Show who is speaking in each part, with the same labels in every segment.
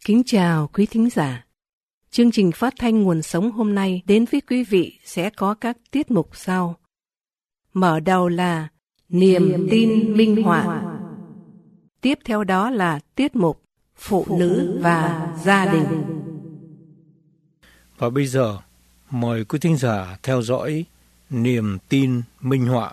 Speaker 1: Kính chào quý thính giả. Chương trình phát thanh Nguồn Sống hôm nay đến với quý vị sẽ có các tiết mục sau. Mở đầu là Niềm tin minh họa. Tiếp theo đó là tiết mục Phụ nữ và gia đình.
Speaker 2: Và bây giờ, mời quý thính giả theo dõi Niềm tin minh họa.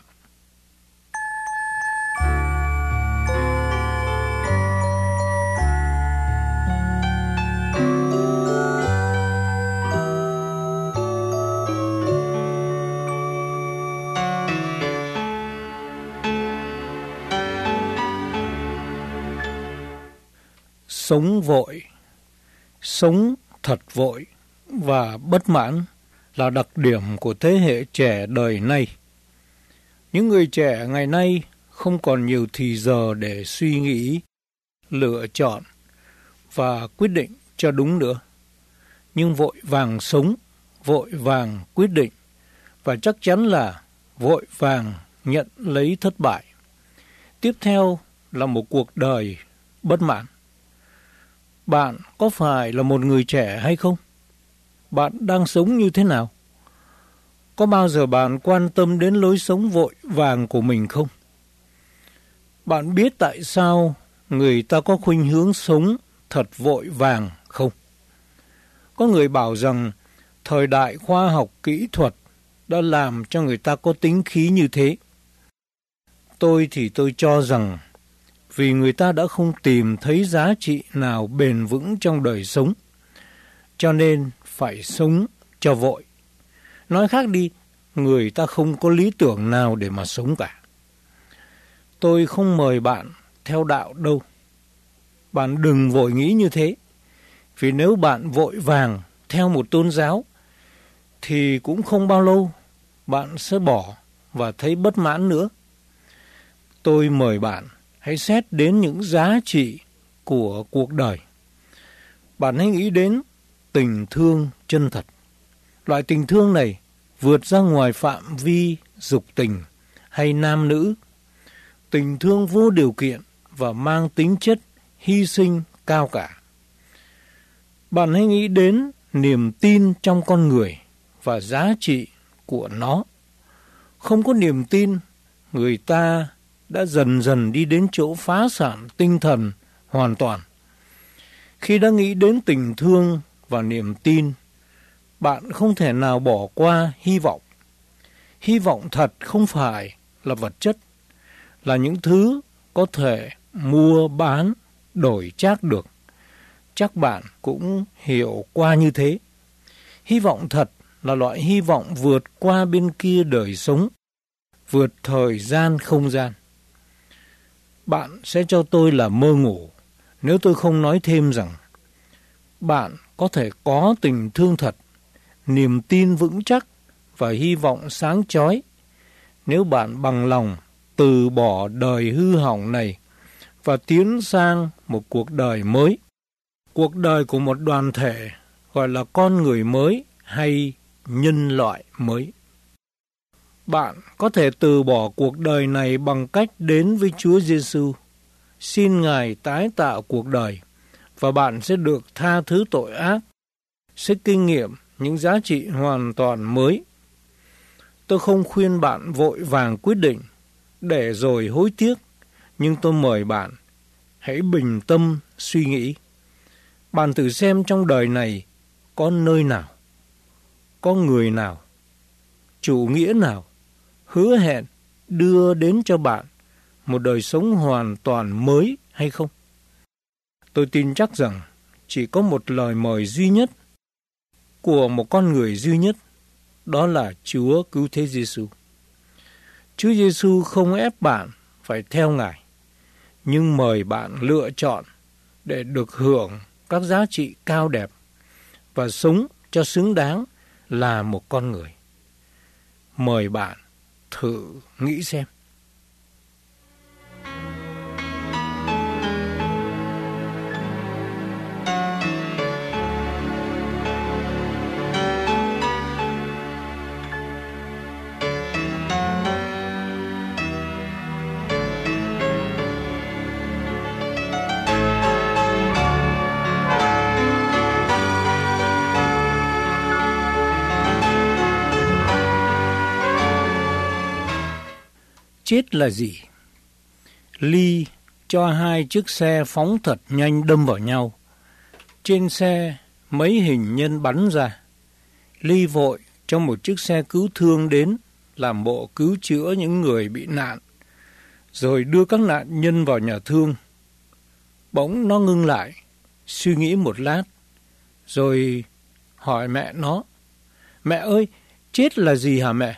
Speaker 2: Sống vội, sống thật vội và bất mãn là đặc điểm của thế hệ trẻ đời nay. Những người trẻ ngày nay không còn nhiều thì giờ để suy nghĩ, lựa chọn và quyết định cho đúng nữa. Nhưng vội vàng sống, vội vàng quyết định và chắc chắn là vội vàng nhận lấy thất bại. Tiếp theo là một cuộc đời bất mãn. Bạn có phải là một người trẻ hay không? Bạn đang sống như thế nào? Có bao giờ bạn quan tâm đến lối sống vội vàng của mình không? Bạn biết tại sao người ta có khuynh hướng sống thật vội vàng không? Có người bảo rằng thời đại khoa học kỹ thuật đã làm cho người ta có tính khí như thế. Tôi cho rằng vì người ta đã không tìm thấy giá trị nào bền vững trong đời sống, cho nên phải sống cho vội. Nói khác đi, người ta không có lý tưởng nào để mà sống cả. Tôi không mời bạn theo đạo đâu. Bạn đừng vội nghĩ như thế. Vì nếu bạn vội vàng theo một tôn giáo, thì cũng không bao lâu bạn sẽ bỏ và thấy bất mãn nữa. Tôi mời bạn hãy xét đến những giá trị của cuộc đời. Bạn hãy nghĩ đến tình thương chân thật. Loại tình thương này vượt ra ngoài phạm vi dục tình hay nam nữ. Tình thương vô điều kiện và mang tính chất hy sinh cao cả. Bạn hãy nghĩ đến niềm tin trong con người và giá trị của nó. Không có niềm tin, người ta đã dần dần đi đến chỗ phá sản tinh thần hoàn toàn. Khi đã nghĩ đến tình thương và niềm tin, bạn không thể nào bỏ qua hy vọng. Hy vọng thật không phải là vật chất, là những thứ có thể mua bán, đổi trác được. Chắc bạn cũng hiểu qua như thế. Hy vọng thật là loại hy vọng vượt qua bên kia đời sống, vượt thời gian không gian. Bạn sẽ cho tôi là mơ ngủ nếu tôi không nói thêm rằng bạn có thể có tình thương thật, niềm tin vững chắc và hy vọng sáng chói nếu bạn bằng lòng từ bỏ đời hư hỏng này và tiến sang một cuộc đời mới. Cuộc đời của một đoàn thể gọi là con người mới hay nhân loại mới. Bạn có thể từ bỏ cuộc đời này bằng cách đến với Chúa Giêsu, xin Ngài tái tạo cuộc đời và bạn sẽ được tha thứ tội ác, sẽ kinh nghiệm những giá trị hoàn toàn mới. Tôi không khuyên bạn vội vàng quyết định để rồi hối tiếc, nhưng tôi mời bạn hãy bình tâm suy nghĩ. Bạn thử xem trong đời này có nơi nào, có người nào, chủ nghĩa nào hứa hẹn đưa đến cho bạn một đời sống hoàn toàn mới hay không? Tôi tin chắc rằng chỉ có một lời mời duy nhất của một con người duy nhất, đó là Chúa Cứu Thế Giêsu. Chúa Giêsu không ép bạn phải theo Ngài, nhưng mời bạn lựa chọn để được hưởng các giá trị cao đẹp và sống cho xứng đáng là một con người. Mời bạn thử nghĩ xem. chết là gì? Lee cho hai chiếc xe phóng thật nhanh đâm vào nhau. Trên xe, mấy hình nhân bắn ra. Lee vội cho một chiếc xe cứu thương đến, làm bộ cứu chữa những người bị nạn, rồi đưa các nạn nhân vào nhà thương. Bỗng nó ngưng lại, suy nghĩ một lát, rồi hỏi mẹ nó: "Mẹ ơi, chết là gì hả mẹ?"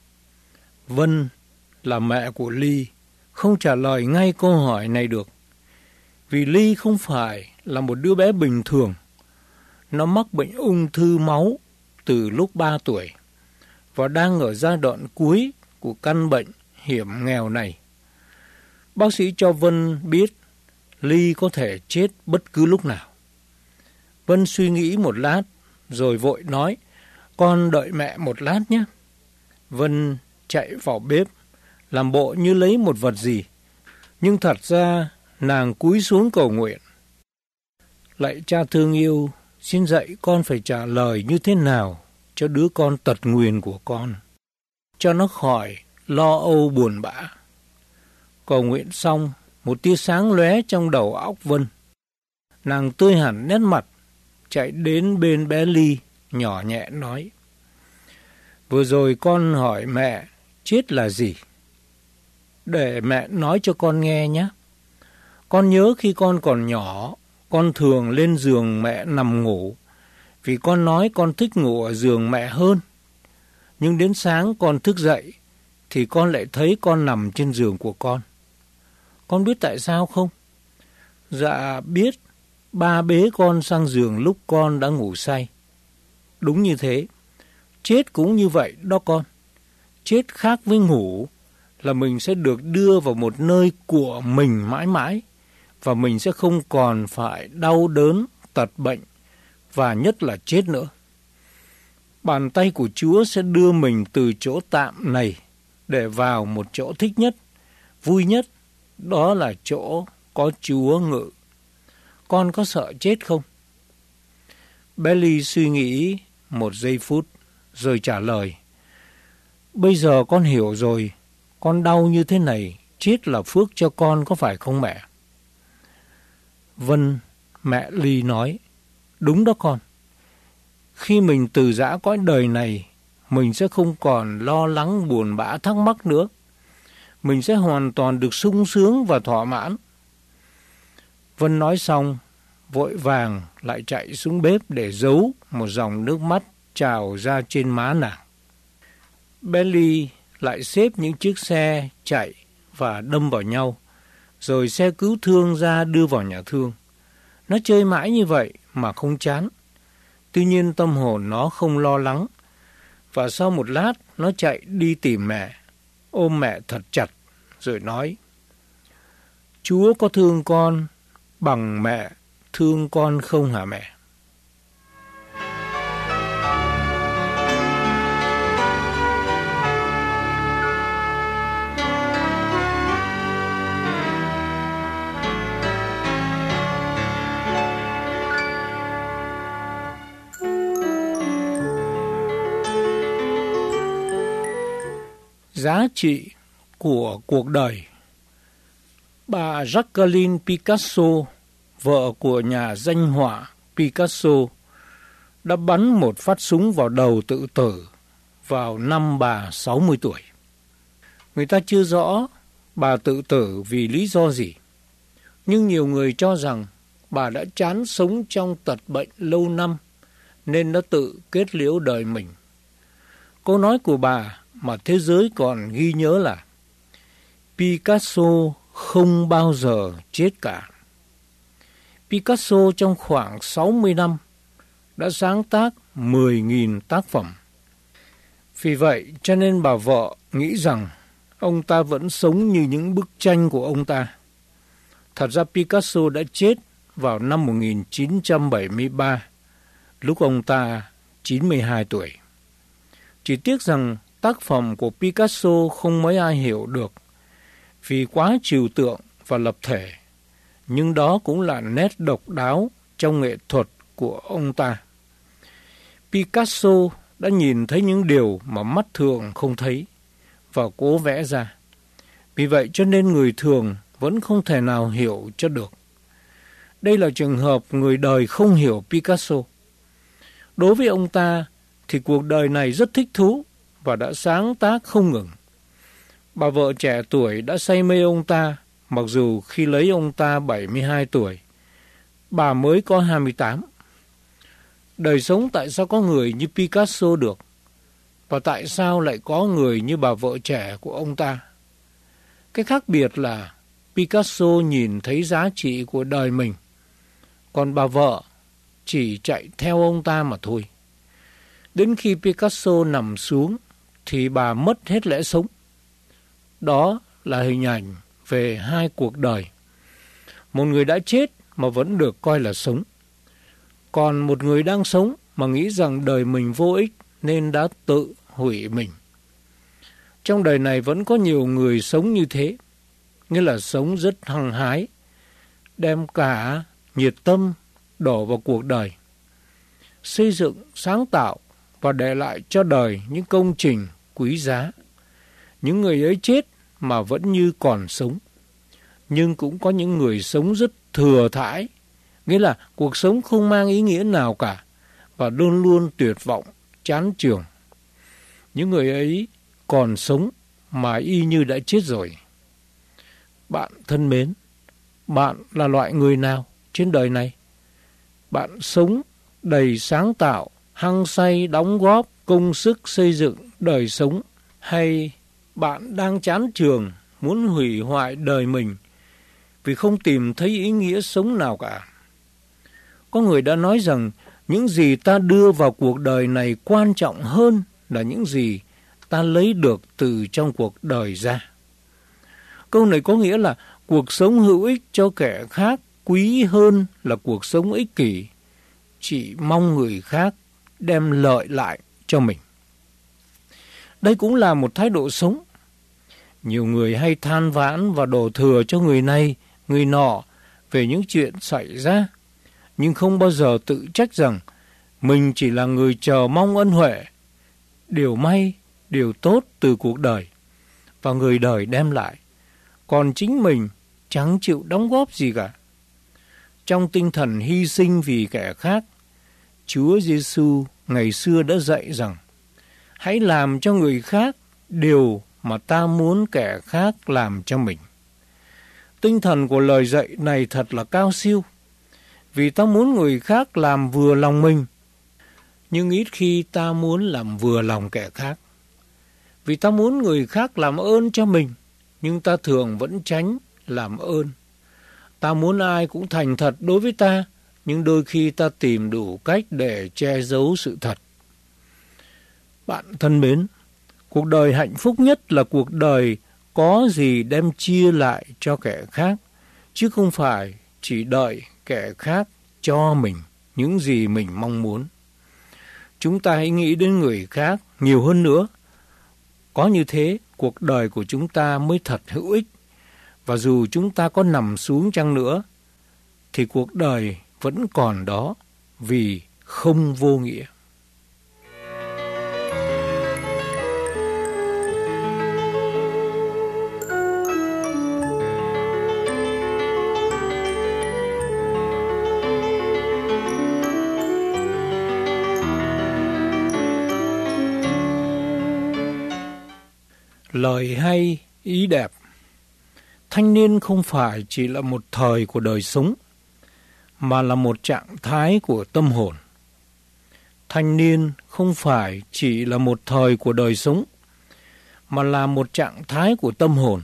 Speaker 2: Vân là mẹ của Lee, không trả lời ngay câu hỏi này được. Vì Lee không phải là một đứa bé bình thường. Nó mắc bệnh ung thư máu từ lúc 3 tuổi và đang ở giai đoạn cuối của căn bệnh hiểm nghèo này. Bác sĩ cho Vân biết Lee có thể chết bất cứ lúc nào. Vân suy nghĩ một lát rồi vội nói: "Con đợi mẹ một lát nhé." Vân chạy vào bếp, làm bộ như lấy một vật gì, nhưng thật ra nàng cúi xuống cầu nguyện: "Lạy Cha thương yêu, xin dạy con phải trả lời như thế nào cho đứa con tật nguyền của con, cho nó khỏi lo âu buồn bã." Cầu nguyện xong, một tia sáng lóe trong đầu óc Vân. Nàng tươi hẳn nét mặt, chạy đến bên bé Ly, nhỏ nhẹ nói: "Vừa rồi con hỏi mẹ chết là gì. Để mẹ nói cho con nghe nhé. Con nhớ khi con còn nhỏ, con thường lên giường mẹ nằm ngủ, vì con nói con thích ngủ ở giường mẹ hơn. Nhưng đến sáng con thức dậy, thì con lại thấy con nằm trên giường của con. Con biết tại sao không?" "Dạ biết, ba bế con sang giường lúc con đã ngủ say." "Đúng như thế, chết cũng như vậy đó con. Chết khác với ngủ là mình sẽ được đưa vào một nơi của mình mãi mãi, và mình sẽ không còn phải đau đớn, tật bệnh, và nhất là chết nữa. Bàn tay của Chúa sẽ đưa mình từ chỗ tạm này để vào một chỗ thích nhất, vui nhất, đó là chỗ có Chúa ngự. Con có sợ chết không?" Belly suy nghĩ một giây phút rồi trả lời: "Bây giờ con hiểu rồi, con đau như thế này, chết là phước cho con, có phải không mẹ?" "Vâng," mẹ Ly nói, "đúng đó con. Khi mình từ giã cõi đời này, mình sẽ không còn lo lắng buồn bã thắc mắc nữa. Mình sẽ hoàn toàn được sung sướng và thỏa mãn." Vân nói xong, vội vàng lại chạy xuống bếp để giấu một dòng nước mắt trào ra trên má nàng. Belly lại xếp những chiếc xe chạy và đâm vào nhau, rồi xe cứu thương ra đưa vào nhà thương. Nó chơi mãi như vậy mà không chán. Tuy nhiên tâm hồn nó không lo lắng, và sau một lát nó chạy đi tìm mẹ, ôm mẹ thật chặt, rồi nói: "Chúa có thương con bằng mẹ thương con không hả mẹ?" Giá trị của cuộc đời. Bà Jacqueline Picasso, vợ của nhà danh họa Picasso, đã bắn một phát súng vào đầu tự tử vào năm bà 60 tuổi. Người ta chưa rõ bà tự tử vì lý do gì, nhưng nhiều người cho rằng bà đã chán sống trong tật bệnh lâu năm nên đã tự kết liễu đời mình. Câu nói của bà mà thế giới còn ghi nhớ là: "Picasso không bao giờ chết cả." Picasso trong khoảng 60 năm đã sáng tác 10.000 tác phẩm. Vì vậy cho nên bà vợ nghĩ rằng ông ta vẫn sống như những bức tranh của ông ta. Thật ra Picasso đã chết vào năm 1973, lúc ông ta 92 tuổi. Chỉ tiếc rằng tác phẩm của Picasso không mấy ai hiểu được vì quá trừu tượng và lập thể, nhưng đó cũng là nét độc đáo trong nghệ thuật của ông ta. Picasso đã nhìn thấy những điều mà mắt thường không thấy và cố vẽ ra. Vì vậy cho nên người thường vẫn không thể nào hiểu cho được. Đây là trường hợp người đời không hiểu Picasso. Đối với ông ta thì cuộc đời này rất thích thú và đã sáng tác không ngừng. Bà vợ trẻ tuổi đã say mê ông ta, mặc dù khi lấy ông ta 72 tuổi, bà mới có 28. Đời sống tại sao có người như Picasso được? Và tại sao lại có người như bà vợ trẻ của ông ta? Cái khác biệt là Picasso nhìn thấy giá trị của đời mình, còn bà vợ chỉ chạy theo ông ta mà thôi. Đến khi Picasso nằm xuống thì bà mất hết lẽ sống. Đó là hình ảnh về hai cuộc đời. Một người đã chết mà vẫn được coi là sống. Còn một người đang sống mà nghĩ rằng đời mình vô ích nên đã tự hủy mình. Trong đời này vẫn có nhiều người sống như thế, nghĩa là sống rất hăng hái, đem cả nhiệt tâm đổ vào cuộc đời, xây dựng, sáng tạo và để lại cho đời những công trình quý giá. Những người ấy chết mà vẫn như còn sống. Nhưng cũng có những người sống rất thừa thãi, nghĩa là cuộc sống không mang ý nghĩa nào cả và luôn luôn tuyệt vọng, chán chường. Những người ấy còn sống mà y như đã chết rồi. Bạn thân mến, bạn là loại người nào trên đời này? Bạn sống đầy sáng tạo, hăng say đóng góp công sức xây dựng đời sống, hay bạn đang chán chường muốn hủy hoại đời mình vì không tìm thấy ý nghĩa sống nào cả? Có người đã nói rằng những gì ta đưa vào cuộc đời này quan trọng hơn là những gì ta lấy được từ trong cuộc đời ra. Câu này có nghĩa là cuộc sống hữu ích cho kẻ khác quý hơn là cuộc sống ích kỷ, chỉ mong người khác đem lợi lại cho mình. Đây cũng là một thái độ sống. Nhiều người hay than vãn và đổ thừa cho người này, người nọ về những chuyện xảy ra, nhưng không bao giờ tự trách rằng mình chỉ là người chờ mong ân huệ, điều may, điều tốt từ cuộc đời và người đời đem lại, còn chính mình chẳng chịu đóng góp gì cả. Trong tinh thần hy sinh vì kẻ khác, Chúa Giêsu ngày xưa đã dạy rằng hãy làm cho người khác điều mà ta muốn kẻ khác làm cho mình. Tinh thần của lời dạy này thật là cao siêu, vì ta muốn người khác làm vừa lòng mình, nhưng ít khi ta muốn làm vừa lòng kẻ khác. Vì ta muốn người khác làm ơn cho mình, nhưng ta thường vẫn tránh làm ơn. Ta muốn ai cũng thành thật đối với ta, nhưng đôi khi ta tìm đủ cách để che giấu sự thật. Bạn thân mến, cuộc đời hạnh phúc nhất là cuộc đời có gì đem chia lại cho kẻ khác, chứ không phải chỉ đợi kẻ khác cho mình những gì mình mong muốn. Chúng ta hãy nghĩ đến người khác nhiều hơn nữa. Có như thế, cuộc đời của chúng ta mới thật hữu ích. Và dù chúng ta có nằm xuống chăng nữa, thì cuộc đời vẫn còn đó, vì không vô nghĩa. Lời hay, ý đẹp. Thanh niên không phải chỉ là một thời của đời sống, mà là một trạng thái của tâm hồn. Thanh niên không phải chỉ là một thời của đời sống, mà là một trạng thái của tâm hồn.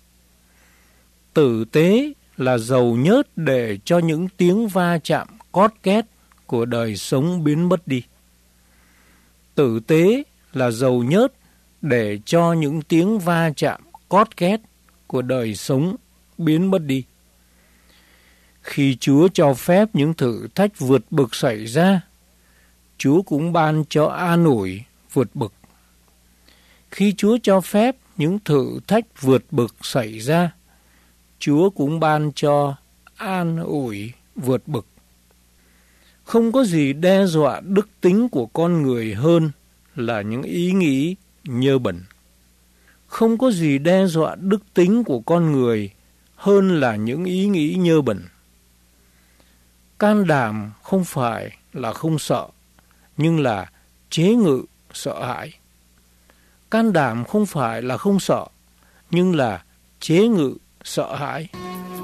Speaker 2: Tử tế là dầu nhớt để cho những tiếng va chạm cót két của đời sống biến mất đi. Tử tế là dầu nhớt để cho những tiếng va chạm cót két của đời sống biến mất đi. Khi Chúa cho phép những thử thách vượt bực xảy ra, Chúa cũng ban cho an ủi vượt bực. Khi Chúa cho phép những thử thách vượt bực xảy ra, Chúa cũng ban cho an ủi vượt bực. Không có gì đe dọa đức tính của con người hơn là những ý nghĩ nhơ bẩn. Không có gì đe dọa đức tính của con người hơn là những ý nghĩ nhơ bẩn. Can đảm không phải là không sợ, nhưng là chế ngự sợ hãi. Can đảm không phải là không sợ, nhưng là chế ngự sợ hãi.